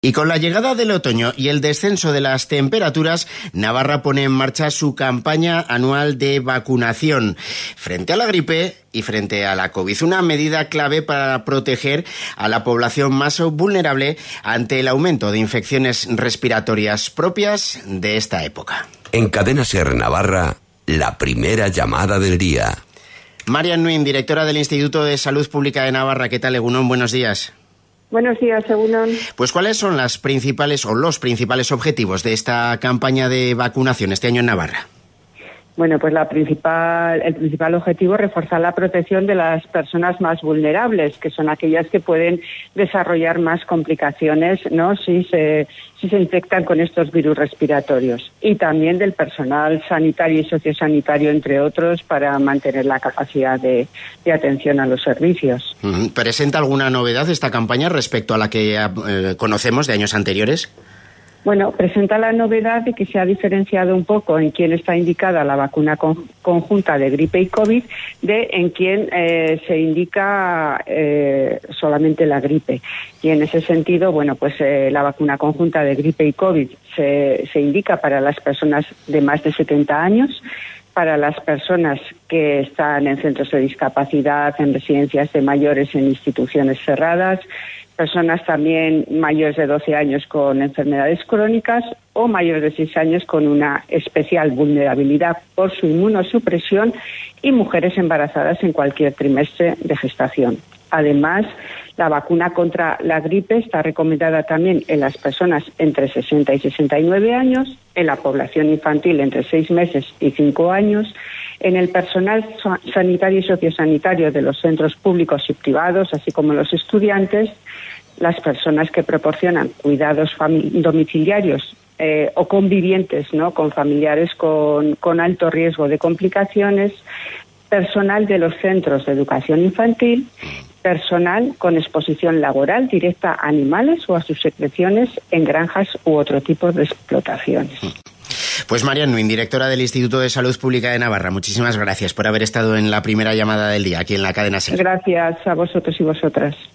Y con la llegada del otoño y el descenso de las temperaturas, Navarra pone en marcha su campaña anual de vacunación frente a la gripe y frente a la COVID, una medida clave para proteger a la población más vulnerable ante el aumento de infecciones respiratorias propias de esta época. En Cadena SER Navarra, la primera llamada del día. Marian Nuin, directora del Instituto de Salud Pública de Navarra. ¿Qué tal, Egunon? Buenos días. Buenos días, Egunon. Pues, ¿cuáles son los principales objetivos de esta campaña de vacunación este año en Navarra? Bueno, pues el principal objetivo es reforzar la protección de las personas más vulnerables, que son aquellas que pueden desarrollar más complicaciones, ¿no?, si se infectan con estos virus respiratorios. Y también del personal sanitario y sociosanitario, entre otros, para mantener la capacidad de atención a los servicios. ¿Presenta alguna novedad esta campaña respecto a la que conocemos de años anteriores? Bueno, presenta la novedad de que se ha diferenciado un poco en quién está indicada la vacuna conjunta de gripe y COVID de en quién se indica solamente la gripe. Y en ese sentido, bueno, pues la vacuna conjunta de gripe y COVID se indica para las personas de más de 70 años, para las personas que están en centros de discapacidad, en residencias de mayores, en instituciones cerradas, personas también mayores de 12 años con enfermedades crónicas o mayores de 6 años con una especial vulnerabilidad por su inmunosupresión y mujeres embarazadas en cualquier trimestre de gestación. Además, la vacuna contra la gripe está recomendada también en las personas entre 60 y 69 años, en la población infantil entre 6 meses y 5 años, en el personal sanitario y sociosanitario de los centros públicos y privados, así como los estudiantes, las personas que proporcionan cuidados domiciliarios o convivientes, ¿no?, con familiares con alto riesgo de complicaciones, personal de los centros de educación infantil, personal con exposición laboral directa a animales o a sus secreciones en granjas u otro tipo de explotaciones. Pues Marian Nuin, directora del Instituto de Salud Pública de Navarra, muchísimas gracias por haber estado en la primera llamada del día aquí en la cadena SER. Gracias a vosotros y vosotras.